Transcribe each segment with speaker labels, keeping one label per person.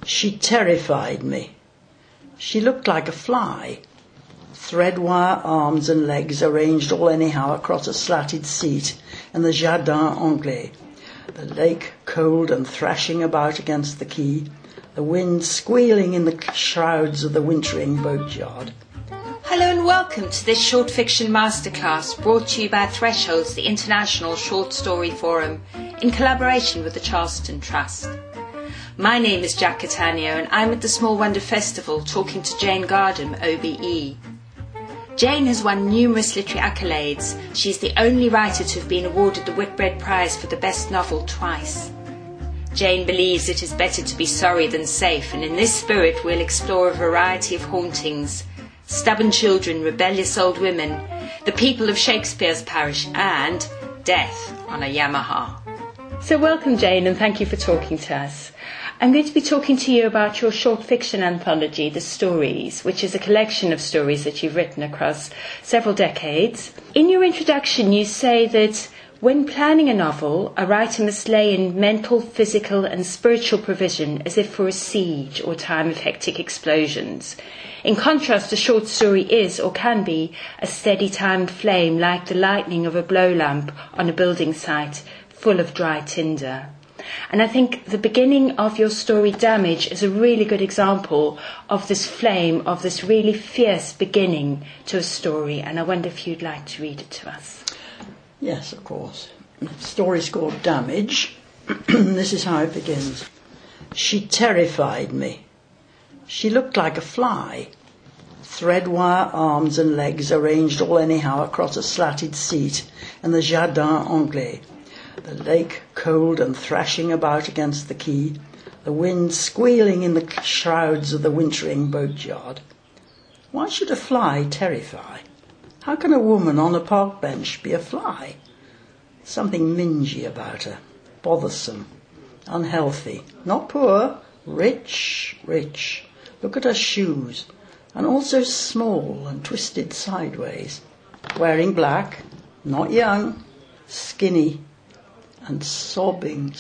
Speaker 1: She terrified me. She looked like a fly. Thread-wire arms and legs arranged all anyhow across a slatted seat in the Jardin Anglais. The lake cold and thrashing about against the quay, the wind squealing in the shrouds of the wintering boatyard.
Speaker 2: Hello and welcome to this short fiction masterclass brought to you by Thresholds, the International Short Story Forum, in collaboration with the Charleston Trust. My name is Jack Catania and I'm at the Small Wonder Festival talking to Jane Gardam, OBE. Jane has won numerous literary accolades. She's the only writer to have been awarded the Whitbread Prize for the Best Novel twice. Jane believes it is better to be sorry than safe, and in this spirit we'll explore a variety of hauntings: stubborn children, rebellious old women, the people of Shakespeare's parish, and death on a Yamaha.
Speaker 3: So welcome, Jane, and thank you for talking to us. I'm going to be talking to you about your short fiction anthology, The Stories, which is a collection of stories that you've written across several decades. In your introduction, you say that when planning a novel, a writer must lay in mental, physical and spiritual provision as if for a siege or time of hectic explosions. In contrast, a short story is, or can be, a steady timed flame like the lightning of a blow lamp on a building site full of dry tinder. And I think the beginning of your story, Damage, is a really good example of this flame, of this really fierce beginning to a story. And I wonder if you'd like to read it to us.
Speaker 1: Yes, of course. The story's called Damage. This is how it begins. She terrified me. She looked like a fly. Thread-wire arms and legs arranged all anyhow across a slatted seat in the Jardin Anglais. The lake cold and thrashing about against the quay, the wind squealing in the shrouds of the wintering boatyard. Why should a fly terrify? How can a woman on a park bench be a fly? Something mingy about her, bothersome, unhealthy, not poor, rich. Look at her shoes, and also small and twisted sideways. Wearing black, not young, skinny, and sobbing.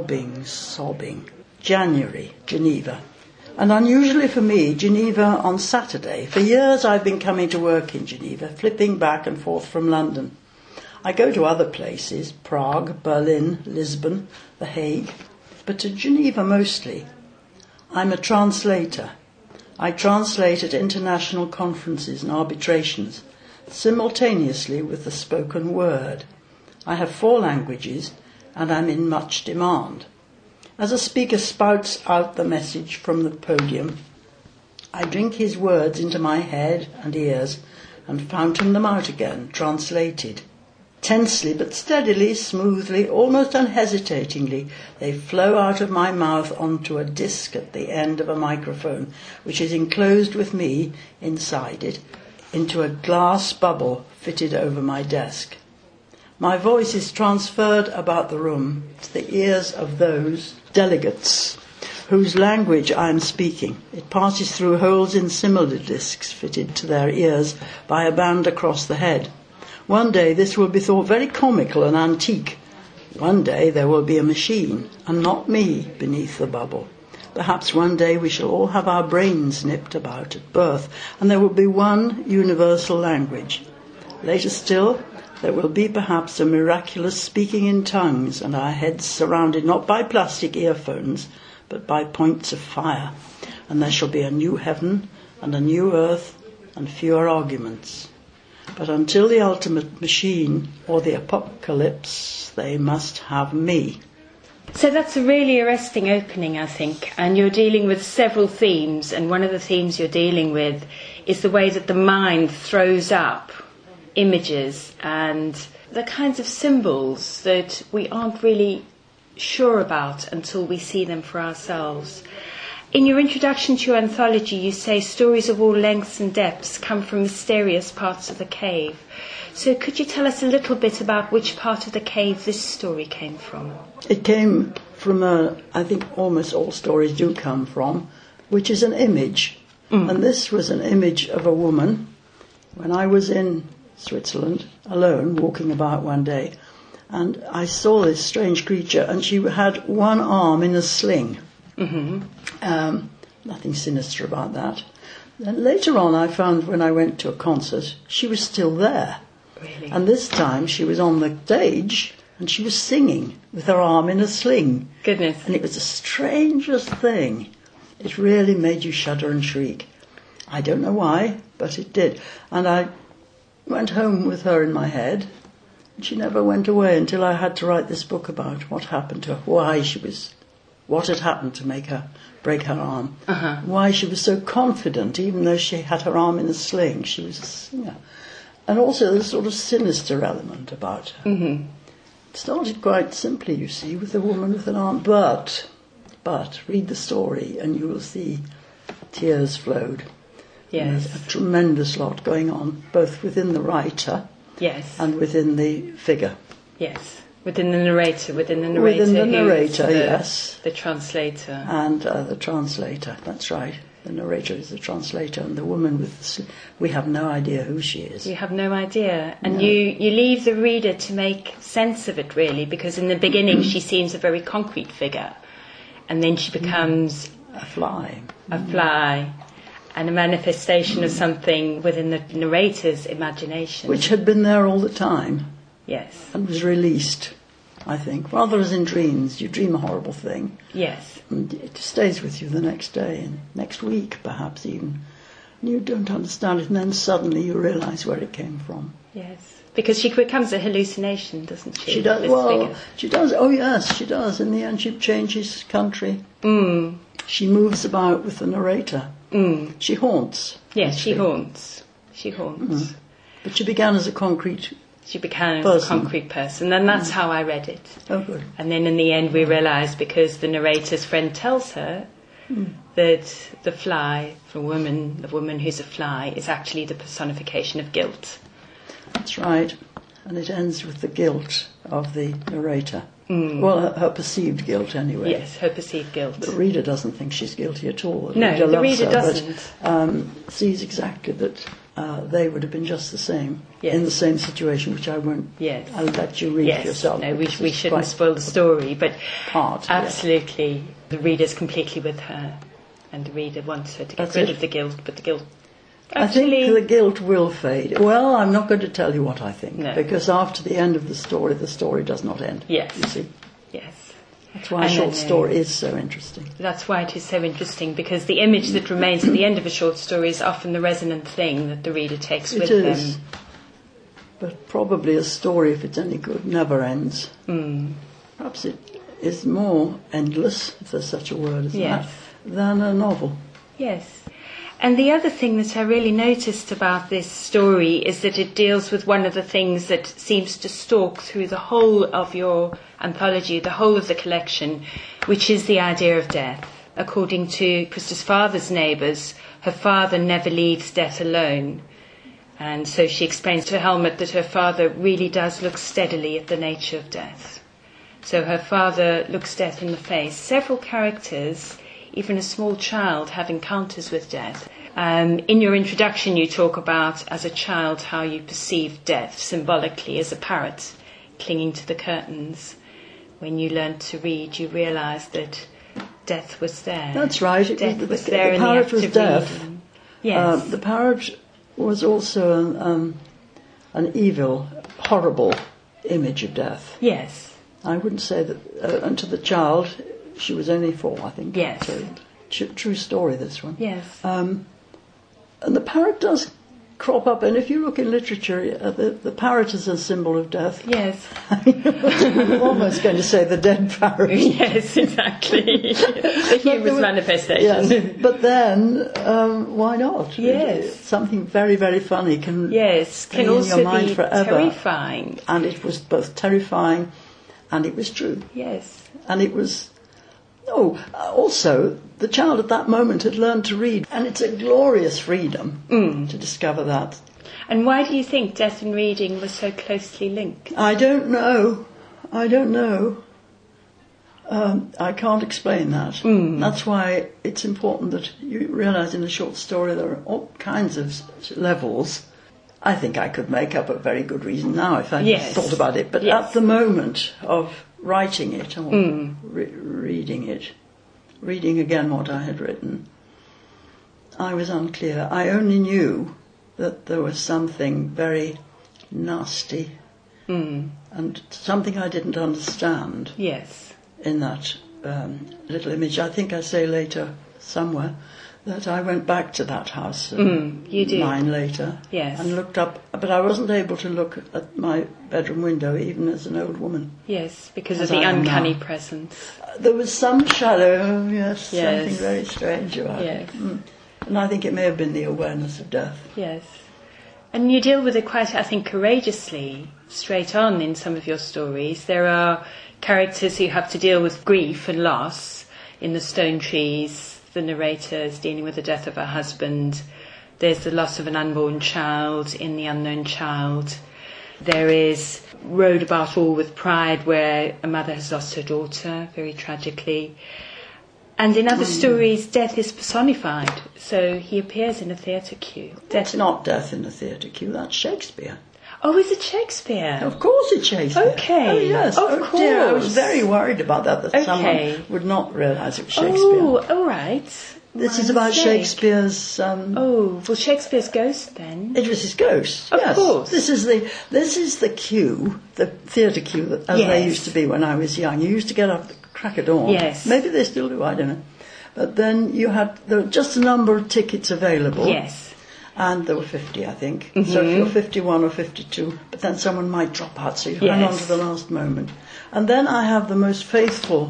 Speaker 1: January, Geneva. And unusually for me, Geneva on Saturday. For years I've been coming to work in Geneva, flipping back and forth from London. I go to other places, Prague, Berlin, Lisbon, The Hague, but to Geneva mostly. I'm a translator. I translate at international conferences and arbitrations, simultaneously with the spoken word. I have 4 languages, and I'm in much demand. As a speaker spouts out the message from the podium, I drink his words into my head and ears and fountain them out again, translated. Tensely but steadily, smoothly, almost unhesitatingly, they flow out of my mouth onto a disc at the end of a microphone, which is enclosed with me, inside it, into a glass bubble fitted over my desk. My voice is transferred about the room to the ears of those delegates whose language I am speaking. It passes through holes in similar discs fitted to their ears by a band across the head. One day this will be thought very comical and antique. One day there will be a machine, and not me, beneath the bubble. Perhaps one day we shall all have our brains nipped about at birth, and there will be one universal language. Later still, there will be perhaps a miraculous speaking in tongues, and our heads surrounded not by plastic earphones, but by points of fire. And there shall be a new heaven and a new earth and fewer arguments. But until the ultimate machine or the apocalypse, they must have me.
Speaker 3: So that's a really arresting opening, I think. And you're dealing with several themes, and one of the themes you're dealing with is the way that the mind throws up images and the kinds of symbols that we aren't really sure about until we see them for ourselves. In your introduction to your anthology, you say stories of all lengths and depths come from mysterious parts of the cave. So could you tell us a little bit about which part of the cave this story came from?
Speaker 1: It came from, I think almost all stories do come from, which is an image. And this was an image of a woman. When I was in Switzerland, alone, walking about one day, and I saw this strange creature, and she had one arm in a sling. Nothing sinister about that. Then later on I found when I went to a concert, she was still there.
Speaker 3: Really?
Speaker 1: And this time she was on the stage and she was singing with her arm in a sling.
Speaker 3: Goodness.
Speaker 1: And it was the strangest thing. It really made you shudder and shriek. I don't know why, but it did. And I went home with her in my head. And she never went away until I had to write this book about what happened to her, what had happened to make her break her arm, why she was so confident, even though she had her arm in a sling. She was a singer. And also the sort of sinister element about her. Mm-hmm. It started quite simply, you see, with a woman with an arm. But read the story and you will see tears flowed.
Speaker 3: Yes.
Speaker 1: There's a tremendous lot going on, both within the writer and within the figure.
Speaker 3: Yes. Within the narrator,
Speaker 1: yes.
Speaker 3: The translator.
Speaker 1: And the translator, that's right. The narrator is the translator, and the woman we have no idea who she is.
Speaker 3: You have no idea. And you leave the reader to make sense of it, really, because in the beginning she seems a very concrete figure, and then she becomes
Speaker 1: a fly.
Speaker 3: And a manifestation of something within the narrator's imagination.
Speaker 1: Which had been there all the time.
Speaker 3: Yes.
Speaker 1: And was released, I think, rather as in dreams. You dream a horrible thing.
Speaker 3: Yes.
Speaker 1: And it stays with you the next day and next week, perhaps even. And you don't understand it, and then suddenly you realise where it came from.
Speaker 3: Yes. Because she becomes a hallucination, doesn't she?
Speaker 1: She does. She does. Oh, yes, she does. In the end, she changes country. Mm. She moves about with the narrator. Mm. She haunts.
Speaker 3: Yes, actually. She haunts.
Speaker 1: Mm. But she began as a concrete
Speaker 3: She became a concrete person, and that's how I read it.
Speaker 1: Oh, good.
Speaker 3: And then in the end we realise, because the narrator's friend tells her that the fly, the woman who's a fly, is actually the personification of guilt.
Speaker 1: That's right. And it ends with the guilt of the narrator. Mm. Well, her perceived guilt, anyway.
Speaker 3: Yes, her perceived guilt.
Speaker 1: The reader doesn't think she's guilty at all.
Speaker 3: The reader doesn't.
Speaker 1: But sees exactly that they would have been just the same, in the same situation, which I won't...
Speaker 3: Yes.
Speaker 1: I'll let you read for yourself.
Speaker 3: No, we shouldn't spoil the story, but absolutely, the reader's completely with her, and the reader wants her to get rid of the guilt, but the guilt... Actually,
Speaker 1: I think the guilt will fade. Well, I'm not going to tell you what I think, because after the end of the story does not end.
Speaker 3: Yes.
Speaker 1: You see?
Speaker 3: Yes.
Speaker 1: That's why a short story is so interesting.
Speaker 3: That's why it is so interesting, because the image that remains at the end of a short story is often the resonant thing that the reader takes with them. It is. But
Speaker 1: probably a story, if it's any good, never ends. Mm. Perhaps it is more endless, if there's such a word as that, than a novel.
Speaker 3: Yes. And the other thing that I really noticed about this story is that it deals with one of the things that seems to stalk through the whole of your anthology, the whole of the collection, which is the idea of death. According to Krista's father's neighbours, her father never leaves death alone. And so she explains to Helmut that her father really does look steadily at the nature of death. So her father looks death in the face. Several characters, even a small child, have encounters with death. In your introduction you talk about, as a child, how you perceived death symbolically as a parrot clinging to the curtains. When you learned to read, you realised that death was there.
Speaker 1: That's right.
Speaker 3: Death was there in the
Speaker 1: parrot
Speaker 3: act
Speaker 1: was
Speaker 3: of
Speaker 1: deaf.
Speaker 3: reading. Yes.
Speaker 1: The parrot was also an evil, horrible image of death.
Speaker 3: Yes.
Speaker 1: I wouldn't say that, and to the child, she was only 4, I think.
Speaker 3: Yes.
Speaker 1: So, true story, this one.
Speaker 3: Yes.
Speaker 1: And the parrot does crop up, and if you look in literature, the parrot is a symbol of death.
Speaker 3: Yes.
Speaker 1: I'm almost going to say the dead parrot.
Speaker 3: Yes, exactly. The humorous manifestation.
Speaker 1: Yes. But then, why not?
Speaker 3: Yes.
Speaker 1: Something very, very funny can stay in your mind forever.
Speaker 3: Terrifying.
Speaker 1: And it was both terrifying and it was true.
Speaker 3: Yes.
Speaker 1: And it was... also, the child at that moment had learned to read, and it's a glorious freedom to discover that.
Speaker 3: And why do you think death and reading were so closely linked?
Speaker 1: I don't know. I can't explain that. That's why it's important that you realise in a short story there are all kinds of levels. I think I could make up a very good reason now if I thought about it, but at the moment of writing it or reading it, reading again what I had written, I was unclear. I only knew that there was something very nasty and something I didn't understand in that little image. I think I say later somewhere that I went back to that house mine later and looked up, but I wasn't able to look at my bedroom window even as an old woman.
Speaker 3: Yes, because of the uncanny presence.
Speaker 1: There was some shadow, something very strange about it. And I think it may have been the awareness of death.
Speaker 3: Yes. And you deal with it quite, I think, courageously, straight on in some of your stories. There are characters who have to deal with grief and loss. In The Stone Trees, the narrator is dealing with the death of her husband. There's the loss of an unborn child in The Unknown Child. There is Rowed About All with Pride, where a mother has lost her daughter, very tragically. And in other stories, death is personified. So he appears in a theatre cue.
Speaker 1: That's not death in a theatre cue, that's Shakespeare.
Speaker 3: Oh, is it Shakespeare?
Speaker 1: Of course it's Shakespeare.
Speaker 3: Okay.
Speaker 1: Oh, yes.
Speaker 3: Of course.
Speaker 1: Dear, I was very worried about that someone would not realise it was Shakespeare.
Speaker 3: Oh, all right.
Speaker 1: This is about Shakespeare's...
Speaker 3: Shakespeare's ghost then.
Speaker 1: It was his ghost,
Speaker 3: Of course.
Speaker 1: This is the cue, the theatre cue, as they used to be when I was young. You used to get up at the crack of dawn.
Speaker 3: Yes.
Speaker 1: Maybe they still do, I don't know. But then there were just a number of tickets available.
Speaker 3: Yes.
Speaker 1: And there were 50, I think. So if you're 51 or 52, but then someone might drop out, so you hang on to the last moment. And then I have the most faithful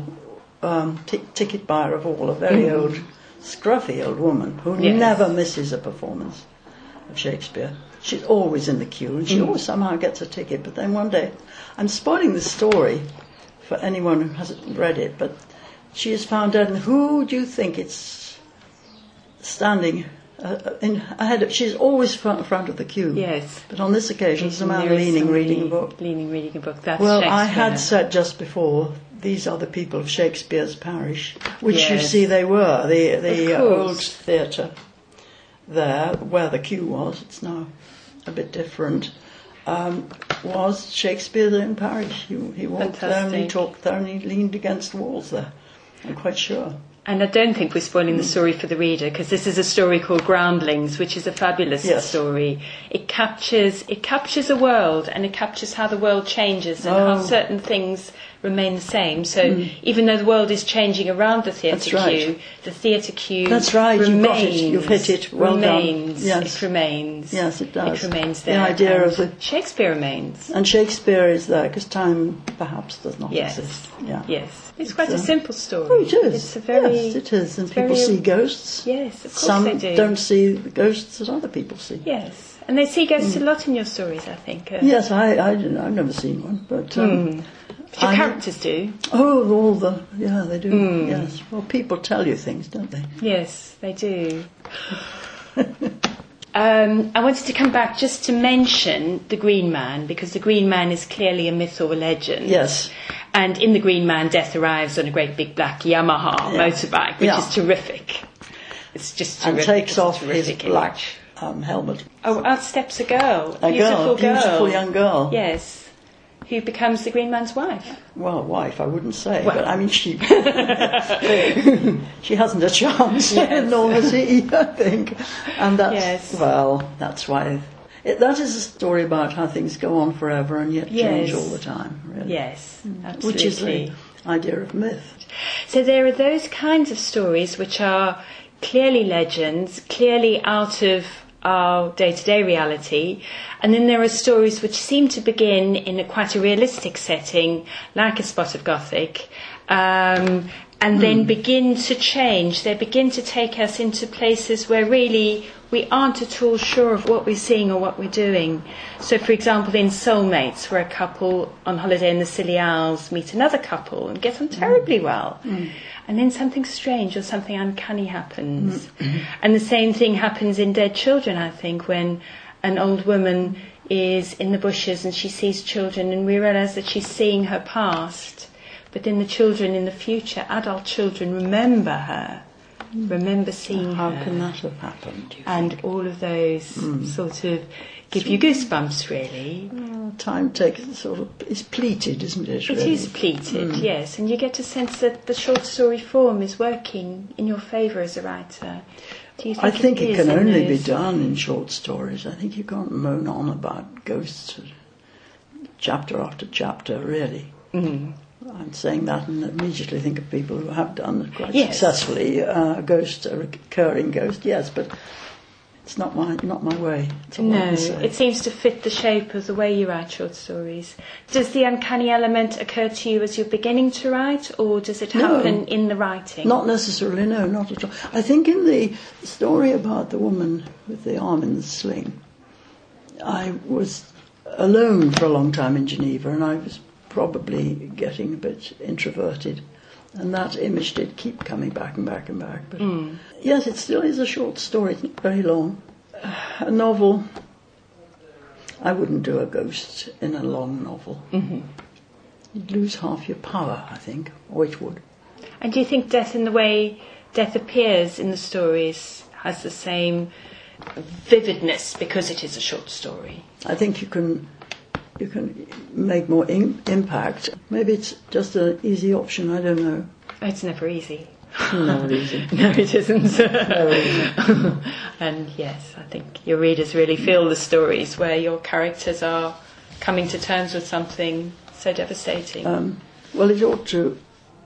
Speaker 1: ticket buyer of all, a very old, scruffy old woman who never misses a performance of Shakespeare. She's always in the queue, and she always somehow gets a ticket. But then one day, I'm spoiling the story for anyone who hasn't read it, but she is found dead, and who do you think it's standing ahead of? She's always front of the queue.
Speaker 3: Yes.
Speaker 1: But on this occasion, there's a man reading a book.
Speaker 3: Reading a book. That's
Speaker 1: well,
Speaker 3: Shakespeare.
Speaker 1: I had said just before, these are the people of Shakespeare's parish, which you see they were. The old theatre there, where the queue was, it's now a bit different, was Shakespeare's own parish. He walked there and he talked there and he leaned against the walls there, I'm quite sure.
Speaker 3: And I don't think we're spoiling the story for the reader, because this is a story called Groundlings, which is a fabulous story. It captures a world, and it captures how the world changes and how certain things remain the same. So even though the world is changing around the theatre queue, the theatre queue
Speaker 1: That's right,
Speaker 3: remains.
Speaker 1: You've hit it. Well
Speaker 3: remains.
Speaker 1: done. Yes.
Speaker 3: It remains.
Speaker 1: Yes, it does.
Speaker 3: It remains there.
Speaker 1: The idea of the...
Speaker 3: Shakespeare remains.
Speaker 1: And Shakespeare is there, because time perhaps does not exist. Yeah.
Speaker 3: Yes. It's quite a simple story.
Speaker 1: Oh, it is.
Speaker 3: It's a very...
Speaker 1: Yes, it is. And people see ghosts.
Speaker 3: Yes, of course
Speaker 1: Some
Speaker 3: they do.
Speaker 1: don't see the ghosts that other people see.
Speaker 3: Yes. And they see ghosts a lot in your stories, I think.
Speaker 1: Yes, I've never seen one, but...
Speaker 3: Your characters do.
Speaker 1: Oh, they do, yes. Well, people tell you things, don't they?
Speaker 3: Yes, they do. I wanted to come back just to mention the Green Man, because the Green Man is clearly a myth or a legend.
Speaker 1: Yes.
Speaker 3: And in the Green Man, death arrives on a great big black Yamaha motorbike, which is terrific. It's just terrific.
Speaker 1: And takes off his black helmet.
Speaker 3: Oh, out steps a girl.
Speaker 1: A beautiful young girl.
Speaker 3: Yes. Who becomes the Green Man's wife?
Speaker 1: Well, wife, I wouldn't say, but I mean, she hasn't a chance, nor has he, I think. And that's, that's why... that is a story about how things go on forever and yet change all the time, really.
Speaker 3: Yes, absolutely.
Speaker 1: Which is the idea of myth.
Speaker 3: So there are those kinds of stories which are clearly legends, clearly out of our day-to-day reality, and then there are stories which seem to begin in quite a realistic setting, like A Spot of Gothic, and then begin to change. They begin to take us into places where really we aren't at all sure of what we're seeing or what we're doing. So, for example, in Soulmates, where a couple on holiday in the Scilly Isles meet another couple and get on terribly well. And then something strange or something uncanny happens. And the same thing happens in Dead Children, I think, when an old woman is in the bushes and she sees children, and we realise that she's seeing her past. But then the children in the future, adult children, remember her remember seeing
Speaker 1: How
Speaker 3: her.
Speaker 1: can that have happened?
Speaker 3: And all of those sort of give you goosebumps, really.
Speaker 1: Time takes is pleated, isn't it?
Speaker 3: It
Speaker 1: Really?
Speaker 3: is pleated, yes, and you get a sense that the short story form is working in your favour as a writer. Do you think
Speaker 1: I think it
Speaker 3: is
Speaker 1: can
Speaker 3: in
Speaker 1: only be
Speaker 3: those-
Speaker 1: done in short stories. I think you can't moan on about ghosts chapter after chapter, really. I'm saying that and immediately think of people who have done quite successfully a recurring ghost, yes, but it's not my way. That's all I
Speaker 3: No,
Speaker 1: can say.
Speaker 3: it seems to fit the shape of the way you write short stories. Does the uncanny element occur to you as you're beginning to write, or does it happen in the writing?
Speaker 1: Not necessarily, no, not at all. I think in the story about the woman with the arm in the sling, I was alone for a long time in Geneva, and I was probably getting a bit introverted, and that image did keep coming back and back and back. But yes, it still is a short story. It's not very long. A novel, I wouldn't do a ghost in a long novel. You'd lose half your power, I think, or it would.
Speaker 3: And do you think death, in the way death appears in the stories, has the same vividness because it is a short story?
Speaker 1: I think you can make more impact. Maybe it's just an easy option, I don't know.
Speaker 3: It's never easy.
Speaker 1: Never easy.
Speaker 3: No, it isn't.
Speaker 1: Never easy.
Speaker 3: And yes, I think your readers really feel the stories where your characters are coming to terms with something so devastating.
Speaker 1: Well, it ought to,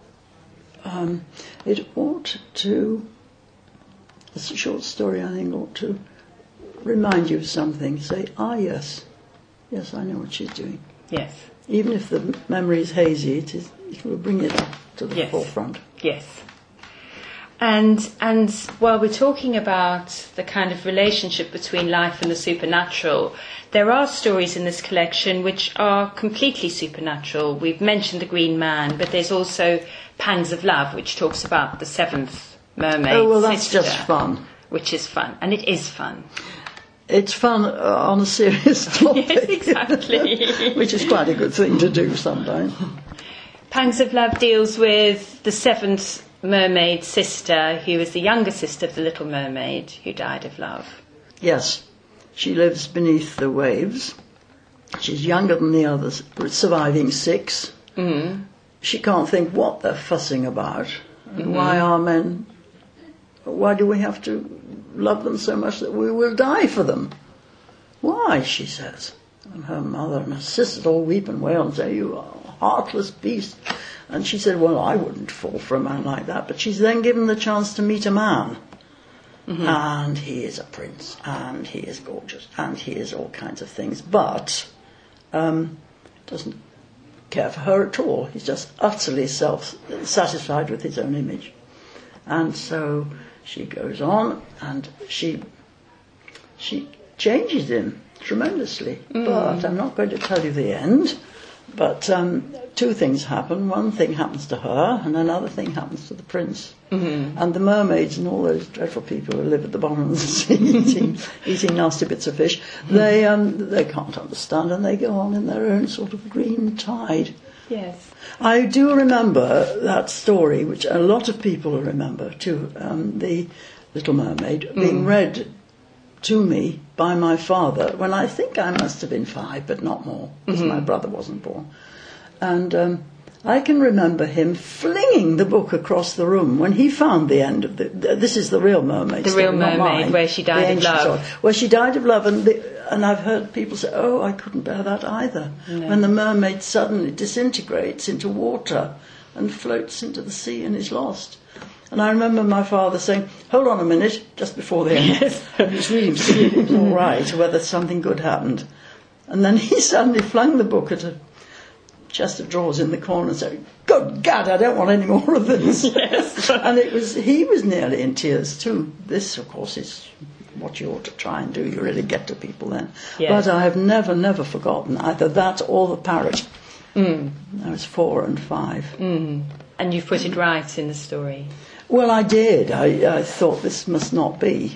Speaker 1: it's a short story, I think, ought to remind you of something. Say, yes, I know what she's doing.
Speaker 3: Yes.
Speaker 1: Even if the memory is hazy, it will bring it up to the forefront.
Speaker 3: Yes. And while we're talking about the kind of relationship between life and the supernatural, there are stories in this collection which are completely supernatural. We've mentioned The Green Man, but there's also Pangs of Love, which talks about the seventh mermaid.
Speaker 1: Oh, well, that's
Speaker 3: sister,
Speaker 1: just fun.
Speaker 3: Which is fun, and it is fun.
Speaker 1: It's fun on a serious topic.
Speaker 3: Yes, exactly.
Speaker 1: Which is quite a good thing to do sometimes.
Speaker 3: Pangs of Love deals with the seventh mermaid sister, who is the younger sister of the Little Mermaid, who died of love.
Speaker 1: Yes, she lives beneath the waves. She's younger than the others, surviving 6. She can't think what they're fussing about. And why do we have to love them so much that we will die for them? Why, she says. And her mother and her sisters all weep and wail and say, you are a heartless beast. And she said, well, I wouldn't fall for a man like that. But she's then given the chance to meet a man. And he is a prince, and he is gorgeous, and he is all kinds of things. But doesn't care for her at all. He's just utterly self-satisfied with his own image. And so she goes on, and she changes him tremendously. But I'm not going to tell you the end. But 2 things happen. One thing happens to her, and another thing happens to the prince. And the mermaids and all those dreadful people who live at the bottom of the sea eating nasty bits of fish, they can't understand, and they go on in their own sort of green tide.
Speaker 3: Yes.
Speaker 1: I do remember that story, which a lot of people remember too, the Little Mermaid, being read to me by my father when I think I must have been 5, but not more, because my brother wasn't born. And I can remember him flinging the book across the room when he found the end of this is the real mermaid.
Speaker 3: The Real Mermaid, where she died of love.
Speaker 1: Where she died of love, and I've heard people say, oh, I couldn't bear that either. No. When the mermaid suddenly disintegrates into water and floats into the sea and is lost. And I remember my father saying, hold on a minute, just before the end. Yes. He was reading to see if it was all right, whether something good happened. And then he suddenly flung the book at a chest of drawers in the corner and said, good God, I don't want any more of this.
Speaker 3: Yes.
Speaker 1: And he was nearly in tears too. This, of course, is what you ought to try and do. You really get to people then. Yes. But I have never forgotten either that or the parrot. I was 4 and 5.
Speaker 3: And you've put it right in the story.
Speaker 1: Well, I did. I thought this must not be.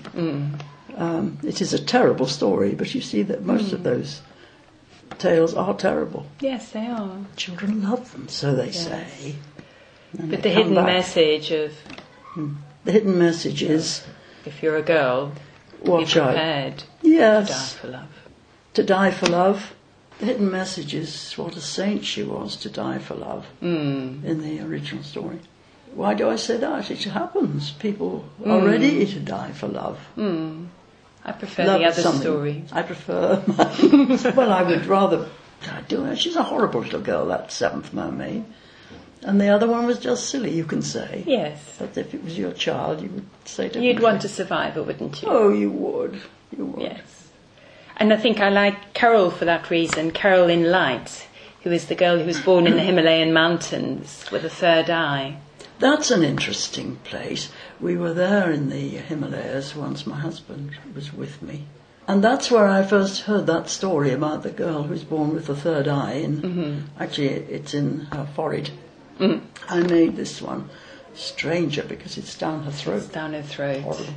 Speaker 1: It is a terrible story, but you see that most of those tales are terrible.
Speaker 3: Yes, they are.
Speaker 1: Children love them, so they say.
Speaker 3: But the hidden message of
Speaker 1: The hidden message is,
Speaker 3: if you're a girl,
Speaker 1: watch
Speaker 3: be
Speaker 1: out.
Speaker 3: prepared
Speaker 1: Yes.
Speaker 3: to die for love.
Speaker 1: To die for love. The hidden message is what a saint she was to die for love in the original story. Why do I say that? It happens. People are ready to die for love.
Speaker 3: I prefer
Speaker 1: Love
Speaker 3: the
Speaker 1: is
Speaker 3: other
Speaker 1: something.
Speaker 3: story.
Speaker 1: I prefer... well, I would rather... I do it. She's a horrible little girl, that Seventh Mermaid. And the other one was just silly, you can say.
Speaker 3: Yes.
Speaker 1: But if it was your child, you would say differently.
Speaker 3: You'd want to survive, wouldn't you?
Speaker 1: Oh, you would. You would.
Speaker 3: Yes. And I think I like Carol for that reason, Carol in Light, who is the girl who was born in the Himalayan mountains with a third eye.
Speaker 1: That's an interesting place. We were there in the Himalayas once. My husband was with me. And that's where I first heard that story about the girl who's born with the third eye. Actually, it's in her forehead. I made this one stranger because it's down her throat.
Speaker 3: It's down her throat.
Speaker 1: Horrible.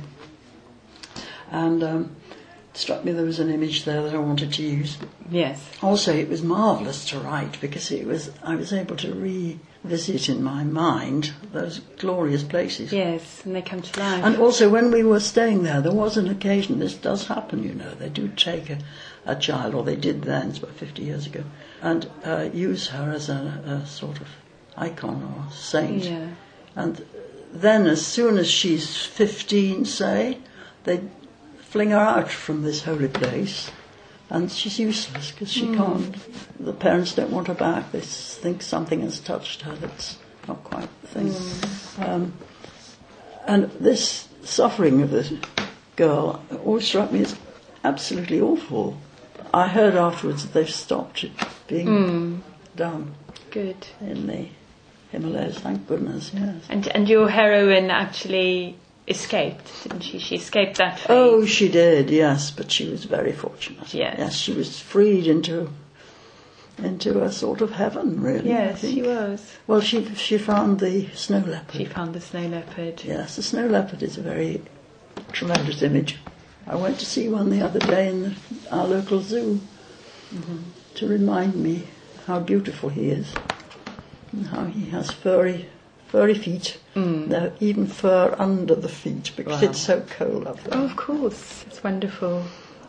Speaker 1: And it struck me there was an image there that I wanted to use.
Speaker 3: Yes.
Speaker 1: Also, it was marvellous to write because I was able to revisit in my mind those glorious places.
Speaker 3: Yes, and they come to life.
Speaker 1: And also, when we were staying there was an occasion, this does happen, you know, they do take a child, or they did then, it's about 50 years ago, and use her as a sort of icon or saint.
Speaker 3: Yeah.
Speaker 1: And then as soon as she's 15, say, they fling her out from this holy place, and she's useless because she can't. The parents don't want her back. They think something has touched her that's not quite the thing. And this suffering of this girl always struck me as absolutely awful. I heard afterwards that they've stopped it being done.
Speaker 3: Good.
Speaker 1: In the Himalayas, thank goodness, yes.
Speaker 3: And your heroine actually escaped, didn't she? She escaped that fate.
Speaker 1: Oh, she did, yes, but she was very fortunate.
Speaker 3: Yes,
Speaker 1: she was freed into a sort of heaven, really.
Speaker 3: Yes, she was.
Speaker 1: Well, she found the snow leopard.
Speaker 3: She found the snow leopard.
Speaker 1: Yes, the snow leopard is a very tremendous image. I went to see one the other day in our local zoo to remind me how beautiful he is and how he has furry feet. There even fur under the feet because it's so cold up there.
Speaker 3: Oh, of course. It's wonderful.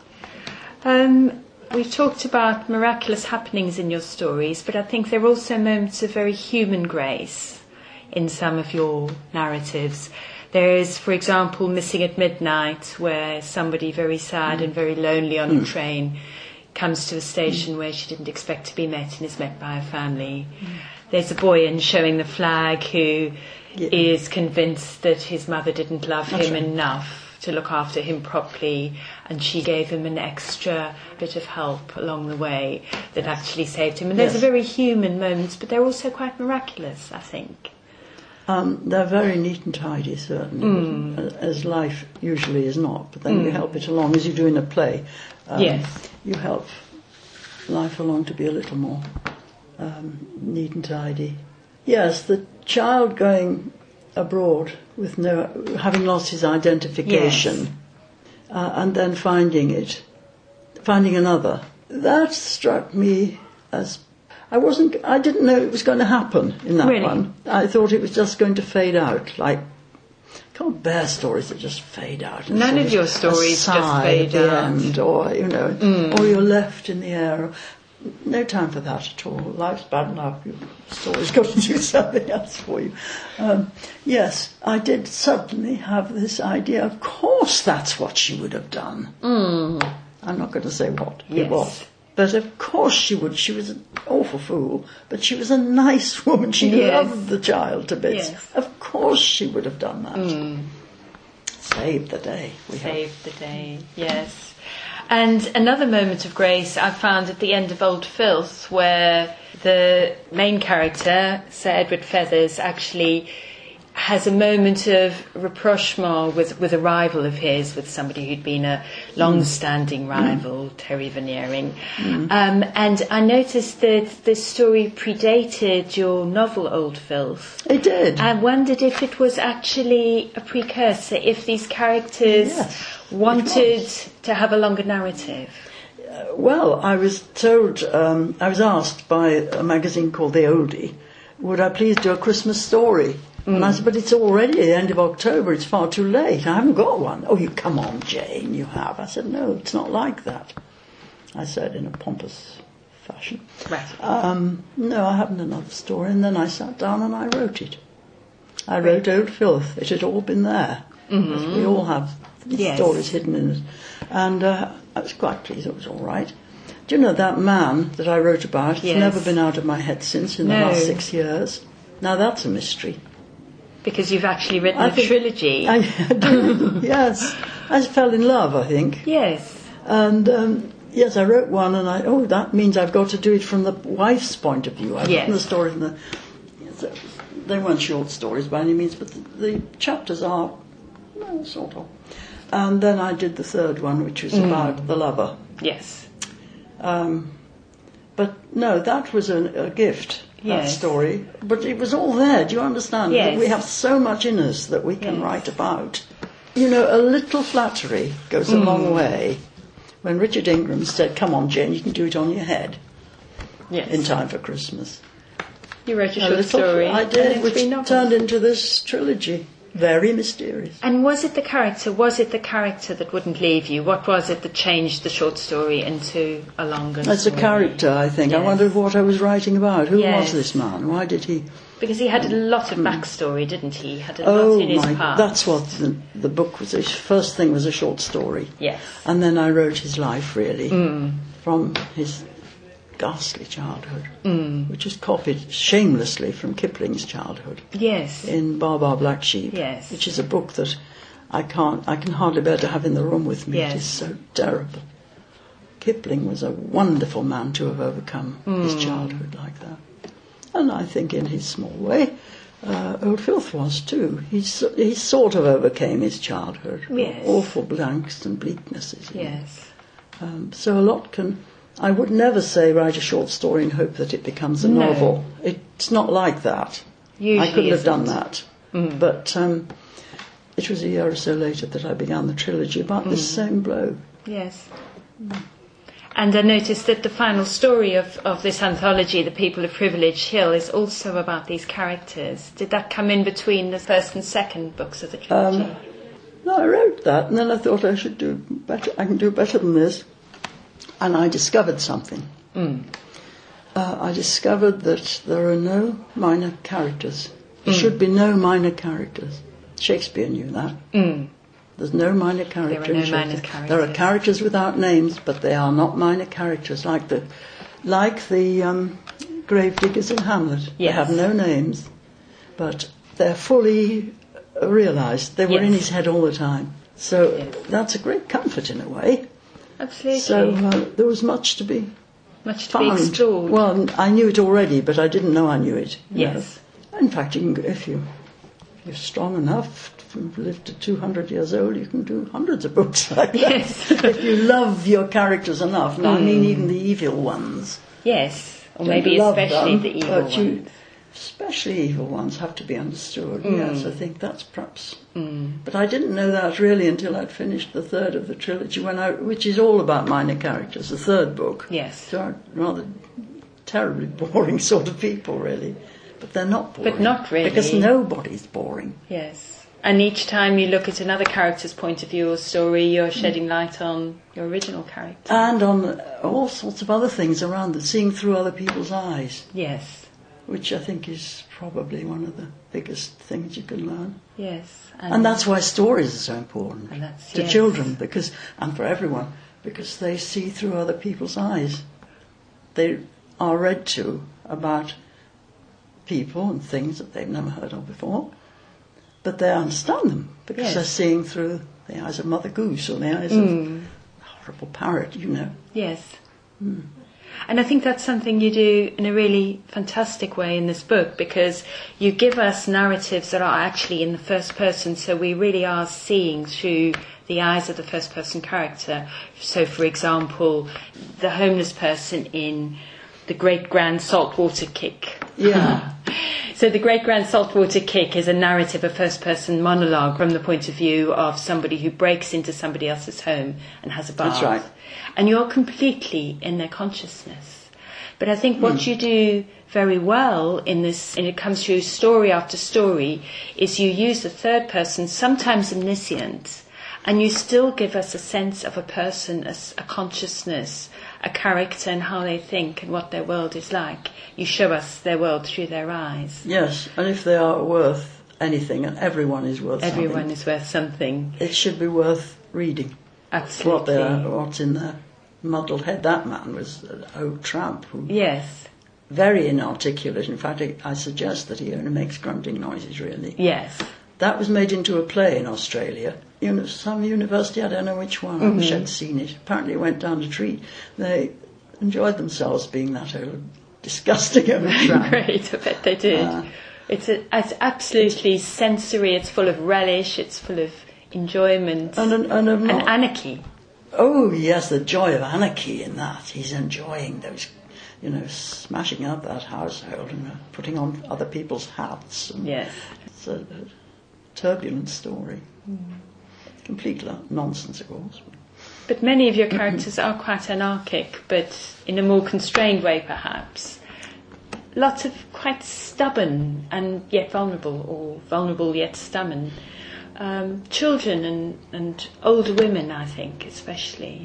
Speaker 3: We've talked about miraculous happenings in your stories, but I think there are also moments of very human grace in some of your narratives. There is, for example, Missing at Midnight, where somebody very sad and very lonely on a train comes to a station where she didn't expect to be met and is met by a family. There's a boy in Showing the Flag who is convinced that his mother didn't love him enough to look after him properly, and she gave him an extra bit of help along the way that actually saved him. And those are very human moments, but they're also quite miraculous, I think.
Speaker 1: They're very neat and tidy, certainly, as life usually is not. But then you help it along, as you do in a play. You help life along to be a little more neat and tidy. Yes, the child going abroad with having lost his identification, and then finding another. That struck me as I didn't know it was going to happen in that one. I thought it was just going to fade out. Like, I can't bear stories that just fade out.
Speaker 3: None of your stories just fade out.
Speaker 1: End, or or you're left in the air. No time for that at all. Life's bad enough. Your story's got to do something else for you. Yes, I did suddenly have this idea. Of course, that's what she would have done. I'm not going to say what it was. But of course she would. She was an awful fool, but she was a nice woman. She loved the child to bits. Of course she would have done that. Saved the day.
Speaker 3: Saved the day, yes. And another moment of grace I found at the end of Old Filth, where the main character, Sir Edward Feathers, actually has a moment of rapprochement with a rival of his, with somebody who'd been a long-standing rival, Terry Veneering. And I noticed that this story predated your novel Old Filth.
Speaker 1: It did.
Speaker 3: I wondered if it was actually a precursor, if these characters wanted to have a longer narrative.
Speaker 1: Well, I was told, I was asked by a magazine called The Oldie, would I please do a Christmas story? And I said, but it's already the end of October, it's far too late, I haven't got one. Oh, you come on, Jane, you have. I said, no, it's not like that. I said in a pompous fashion.
Speaker 3: Right.
Speaker 1: No, I haven't another story. And then I sat down and I wrote it. I wrote Old Filth. It had all been there. Mm-hmm. We all have stories hidden in it. And I was quite pleased it was all right. Do you know that man that I wrote about has never been out of my head since in the last 6 years? Now that's a mystery.
Speaker 3: Because you've actually written a trilogy.
Speaker 1: I did, yes. I fell in love, I think.
Speaker 3: Yes.
Speaker 1: And, yes, I wrote one and that means I've got to do it from the wife's point of view. I've written the story from they weren't short stories by any means, but the chapters are, well, sort of. And then I did the third one, which was about the lover.
Speaker 3: Yes.
Speaker 1: But no, that was a gift. That story, but it was all there. Do you understand?
Speaker 3: Yes.
Speaker 1: We have so much in us that we can write about. You know, a little flattery goes a long way. When Richard Ingram said, "Come on, Jane, you can do it on your head," in time for Christmas.
Speaker 3: You wrote a short story.
Speaker 1: I did, which turned into this trilogy. Very mysterious.
Speaker 3: And was it the character that wouldn't leave you? What was it that changed the short story into a longer story?
Speaker 1: It's a character, I think. Yes. I wondered what I was writing about. Who was this man? Why did he...
Speaker 3: Because he had a lot of backstory, didn't he? He had a lot in his past.
Speaker 1: That's what the book was. His first thing was a short story.
Speaker 3: Yes.
Speaker 1: And then I wrote his life, really, from his ghastly childhood, which is copied shamelessly from Kipling's childhood.
Speaker 3: Yes.
Speaker 1: In Bar Bar Black Sheep.
Speaker 3: Yes.
Speaker 1: Which is a book that I can hardly bear to have in the room with me.
Speaker 3: Yes.
Speaker 1: It is so terrible. Kipling was a wonderful man to have overcome his childhood like that. And I think in his small way, Old Filth was too. He sort of overcame his childhood.
Speaker 3: Yes.
Speaker 1: Awful blanks and bleaknesses.
Speaker 3: Yes.
Speaker 1: So a lot can... I would never say write a short story and hope that it becomes a novel. It's not like that.
Speaker 3: Usually
Speaker 1: I couldn't have done that. But it was a year or so later that I began the trilogy about this same bloke.
Speaker 3: Yes. And I noticed that the final story of this anthology, The People of Privilege Hill, is also about these characters. Did that come in between the first and second books of the trilogy?
Speaker 1: No, I wrote that, and then I thought I should do better. I can do better than this. And I discovered something. I discovered that there are no minor characters. There should be no minor characters. Shakespeare knew that. There's no minor character.
Speaker 3: There are no minor characters.
Speaker 1: There are characters without names, but they are not minor characters, like the gravediggers in Hamlet.
Speaker 3: Yes.
Speaker 1: They have no names, but they're fully realised. They were in his head all the time. So that's a great comfort in a way.
Speaker 3: Absolutely.
Speaker 1: So there was much to be
Speaker 3: explored.
Speaker 1: Well, I knew it already, but I didn't know I knew it.
Speaker 3: Yes.
Speaker 1: In fact, you can, if you're strong enough to live to 200 years old, you can do hundreds of books like that.
Speaker 3: Yes.
Speaker 1: If you love your characters enough. Now, I mean, even the evil ones.
Speaker 3: Yes, or maybe especially the evil ones.
Speaker 1: Especially evil ones have to be understood. Yes, I think that's perhaps... But I didn't know that really until I'd finished the third of the trilogy, which is all about minor characters, the third book.
Speaker 3: Yes.
Speaker 1: They are rather terribly boring sort of people, really. But they're not boring.
Speaker 3: But not really.
Speaker 1: Because nobody's boring.
Speaker 3: Yes. And each time you look at another character's point of view or story, you're shedding light on your original character.
Speaker 1: And on all sorts of other things around them, seeing through other people's eyes.
Speaker 3: Yes.
Speaker 1: Which I think is probably one of the biggest things you can learn.
Speaker 3: Yes.
Speaker 1: And that's why stories are so important to children, and for everyone, because they see through other people's eyes. They are read to about people and things that they've never heard of before, but they understand them because they're seeing through the eyes of Mother Goose or the eyes of a horrible parrot, you know.
Speaker 3: Yes. And I think that's something you do in a really fantastic way in this book, because you give us narratives that are actually in the first person, so we really are seeing through the eyes of the first person character. So, for example, the homeless person in The Great Grand Saltwater Kick.
Speaker 1: Yeah.
Speaker 3: So The Great Grand Saltwater Kick is a narrative, a first-person monologue from the point of view of somebody who breaks into somebody else's home and has a bath.
Speaker 1: That's right.
Speaker 3: And you're completely in their consciousness. But I think what you do very well in this, and it comes through story after story, is you use the third person, sometimes omniscient, and you still give us a sense of a person, a consciousness, a character, and how they think and what their world is like. You show us their world through their eyes.
Speaker 1: Yes, and if they are worth anything, and everyone is worth something.
Speaker 3: Everyone is worth something.
Speaker 1: It should be worth reading.
Speaker 3: Absolutely.
Speaker 1: What's in their muddled head. That man was an old tramp who...
Speaker 3: Yes.
Speaker 1: Very inarticulate. In fact, I suggest that he only makes grunting noises, really.
Speaker 3: Yes.
Speaker 1: That was made into a play in Australia. Some university, I don't know which one, I wish I'd seen it. Apparently it went down a treat. They enjoyed themselves being that old, disgusting old tramp.
Speaker 3: Great, I bet they did. It's absolutely sensory, it's full of relish, it's full of enjoyment and anarchy.
Speaker 1: Oh, yes, the joy of anarchy in that. He's enjoying those... smashing up that household and putting on other people's hats.
Speaker 3: Yes.
Speaker 1: It's a turbulent story. Complete nonsense, of course.
Speaker 3: But many of your characters are quite anarchic, but in a more constrained way, perhaps. Lots of quite stubborn and yet vulnerable, or vulnerable yet stubborn. Children and older women, I think, especially.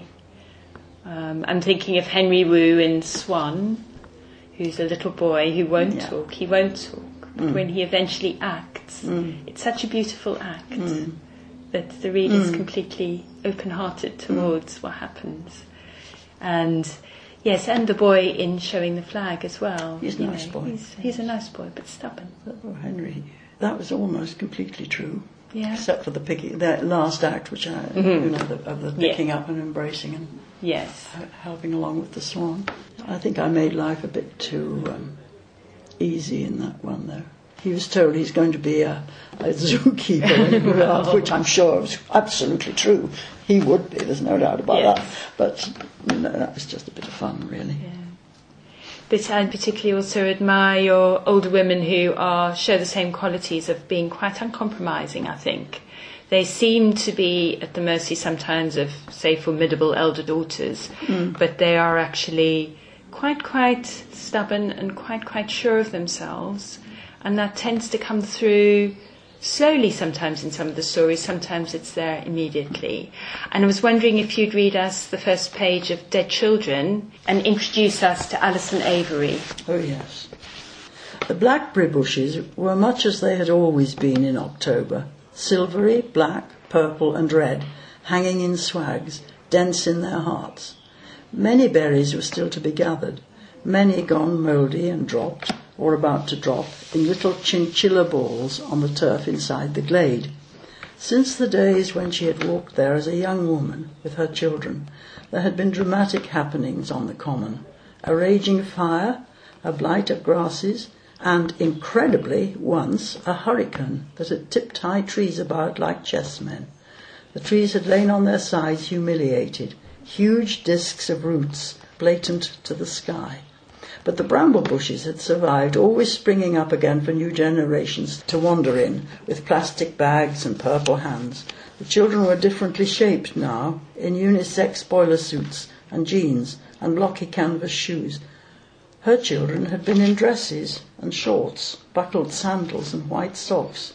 Speaker 3: I'm thinking of Henry Wu in Swan, who's a little boy who won't talk. He won't talk, but when he eventually acts, it's such a beautiful act that the reader's completely open-hearted towards what happens. And yes, and the boy in Showing the Flag as well.
Speaker 1: He's a nice boy.
Speaker 3: He's a nice boy, but stubborn.
Speaker 1: Oh, Henry, that was almost completely true. Yeah. Except for that last act, which of the picking up and embracing and helping along with the swan. I think I made life a bit too easy in that one, though. He was told he's going to be a zookeeper when he grew up, which I'm sure was absolutely true. He would be, there's no doubt about that. But that was just a bit of fun, really. Yeah.
Speaker 3: But I particularly also admire your older women who show the same qualities of being quite uncompromising, I think. They seem to be at the mercy sometimes of, say, formidable elder daughters, but they are actually quite stubborn and quite sure of themselves, and that tends to come through slowly sometimes in some of the stories, sometimes it's there immediately. And I was wondering if you'd read us the first page of Dead Children and introduce us to Alison Avery.
Speaker 1: Oh, yes. The blackberry bushes were much as they had always been in October, silvery, black, purple and red, hanging in swags, dense in their hearts. Many berries were still to be gathered, many gone mouldy and dropped, or about to drop, in little chinchilla balls on the turf inside the glade. Since the days when she had walked there as a young woman with her children, there had been dramatic happenings on the common. A raging fire, a blight of grasses, and, incredibly, once, a hurricane that had tipped high trees about like chessmen. The trees had lain on their sides humiliated, huge discs of roots blatant to the sky. But the bramble bushes had survived, always springing up again for new generations to wander in, with plastic bags and purple hands. The children were differently shaped now, in unisex boiler suits and jeans and blocky canvas shoes. Her children had been in dresses and shorts, buckled sandals and white socks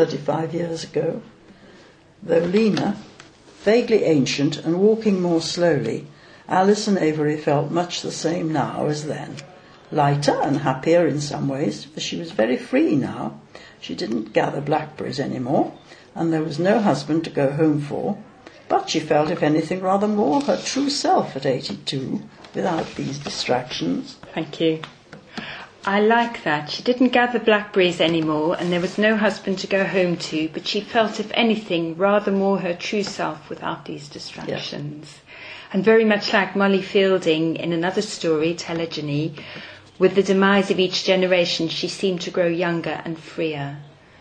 Speaker 1: 35 years ago. Though leaner, vaguely ancient and walking more slowly, Alison Avery felt much the same now as then. Lighter and happier in some ways, for she was very free now. She didn't gather blackberries anymore, and there was no husband to go home for. But she felt, if anything, rather more her true self at 82, without these distractions.
Speaker 3: Thank you. I like that. She didn't gather blackberries anymore, and there was no husband to go home to, but she felt, if anything, rather more her true self without these distractions. Yeah. And very much like Molly Fielding in another story, Telegony, with the demise of each generation, she seemed to grow younger and freer.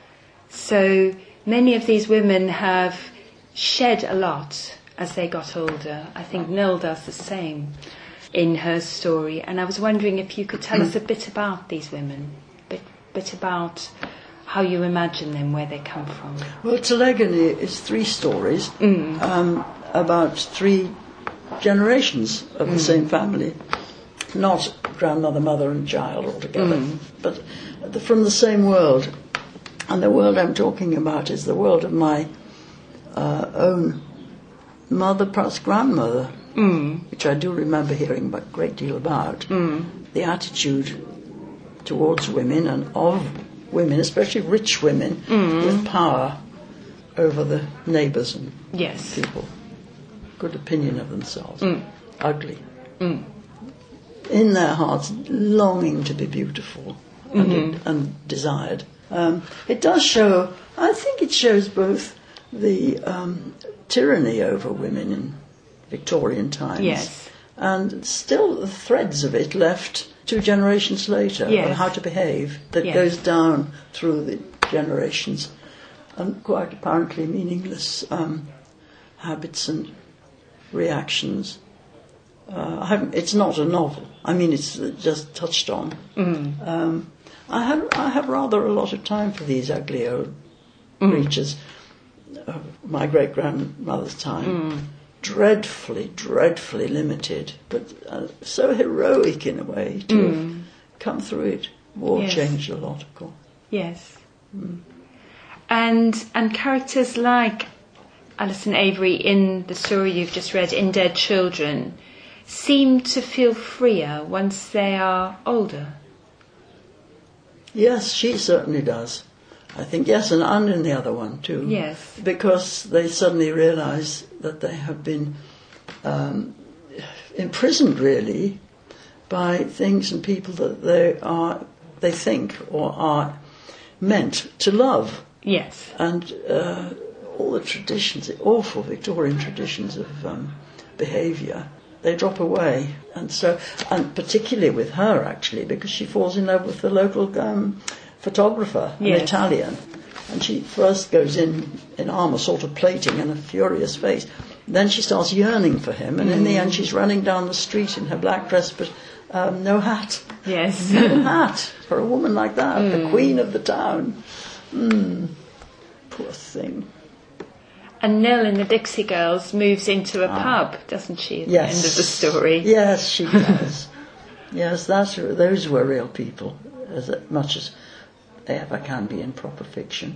Speaker 3: So many of these women have shed a lot as they got older. I think Nell does the same in her story. And I was wondering if you could tell us a bit about these women, a bit about how you imagine them, where they come from.
Speaker 1: Well, Telegony is 3 stories about 3 generations of the same family. not grandmother, mother and child altogether, but from the same world. And the world I'm talking about is the world of my own mother, perhaps grandmother, which I do remember hearing a great deal about. The attitude towards women and of women, especially rich women, with power over the neighbours and people. Good opinion of themselves. Ugly. In their hearts, longing to be beautiful and desired. It does show, I think it shows both the tyranny over women in Victorian times and still the threads of it left 2 generations later on how to behave that goes down through the generations and quite apparently meaningless habits and reactions. It's not a novel. I mean, it's just touched on. I have rather a lot of time for these ugly old creatures of my great-grandmother's time. Dreadfully, dreadfully limited, but so heroic in a way to come through it. War changed a lot, of course.
Speaker 3: Yes. And characters like Alison Avery in the story you've just read, In Dead Children, seem to feel freer once they are older.
Speaker 1: Yes, she certainly does. I think, yes, and in the other one too.
Speaker 3: Yes. Because
Speaker 1: they suddenly realise that they have been imprisoned, really, by things and people that they think or are meant to love.
Speaker 3: Yes.
Speaker 1: And all the traditions, the awful Victorian traditions of behaviour, they drop away. And particularly with her, actually, because she falls in love with the local photographer, an Italian. And she first goes in armour, sort of plating and a furious face. Then she starts yearning for him, and in the end she's running down the street in her black dress, but no hat.
Speaker 3: Yes.
Speaker 1: No hat for a woman like that, the queen of the town. Poor thing.
Speaker 3: And Nell in the Dixie Girls moves into a pub, doesn't she, at the end of the story?
Speaker 1: Yes, she does. Yes, those were real people, as much as they ever can be in proper fiction.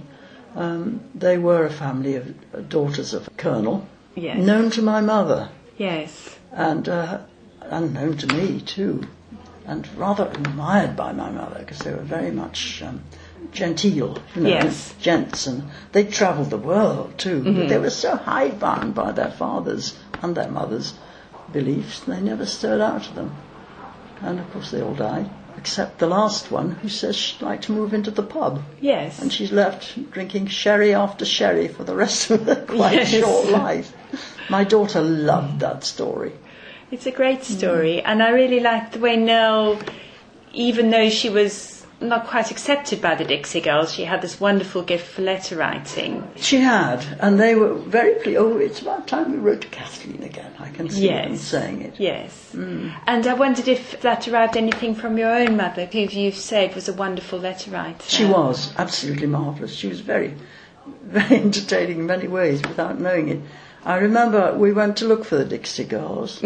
Speaker 1: They were a family of daughters of a colonel, known to my mother.
Speaker 3: Yes.
Speaker 1: And unknown to me, too. And rather admired by my mother, because they were very much genteel, gents, and they travelled the world too. But they were so hidebound by their fathers' and their mothers' beliefs, they never stirred out of them. And of course they all died, except the last one, who says she'd like to move into the pub.
Speaker 3: Yes.
Speaker 1: And she's left drinking sherry after sherry for the rest of her quite short life. My daughter loved that story.
Speaker 3: It's a great story, and I really liked the way Nell, even though she was not quite accepted by the Dixie Girls, she had this wonderful gift for letter writing.
Speaker 1: She had, and they were very pleased. Oh, it's about time we wrote to Kathleen again. I can see them saying it.
Speaker 3: Yes. And I wondered if that derived anything from your own mother, who you've said was a wonderful letter writer.
Speaker 1: She was absolutely marvellous. She was very, very entertaining in many ways without knowing it. I remember we went to look for the Dixie Girls.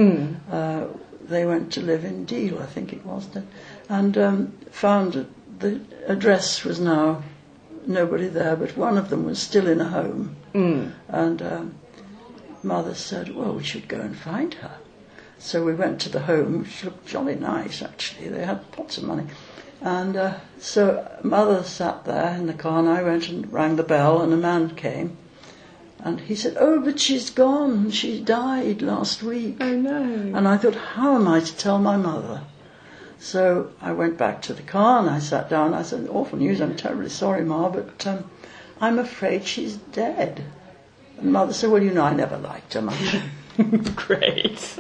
Speaker 1: They went to live in Deal, I think it was, and found the address was now nobody there, but one of them was still in a home. And Mother said, well, we should go and find her. So we went to the home, which looked jolly nice, actually. They had lots of money. And so Mother sat there in the car, and I went and rang the bell, and a man came. And he said, oh, but she's gone. She died last week.
Speaker 3: Oh, no.
Speaker 1: And I thought, how am I to tell my mother? So I went back to the car and I sat down. I said, awful news, I'm terribly sorry, Ma, but I'm afraid she's dead. And Mother said, well, you know, I never liked her much.
Speaker 3: Great.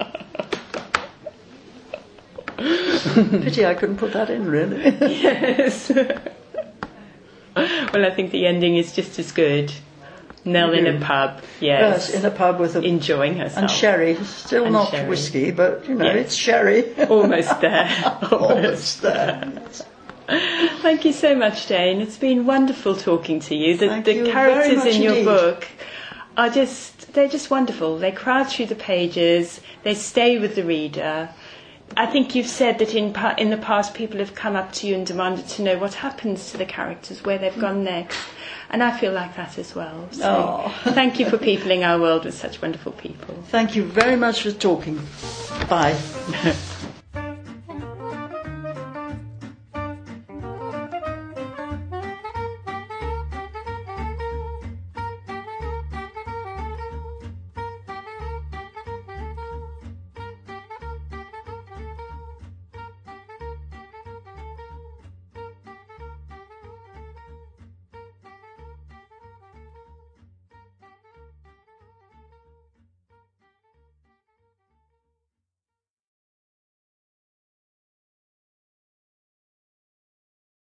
Speaker 1: Pity I couldn't put that in, really.
Speaker 3: Yes. Well, I think the ending is just as good. Nell in a pub,
Speaker 1: yes, in a pub with
Speaker 3: enjoying herself.
Speaker 1: And sherry, still and not sherry. Whiskey, but you know, it's sherry.
Speaker 3: Almost there.
Speaker 1: Almost there.
Speaker 3: Thank you so much, Jane. It's been wonderful talking to you. The characters in your book are they're just wonderful. They crowd through the pages, they stay with the reader. I think you've said that in the past people have come up to you and demanded to know what happens to the characters, where they've gone next. And I feel like that as well. So thank you for peopling our world with such wonderful people.
Speaker 1: Thank you very much for talking. Bye.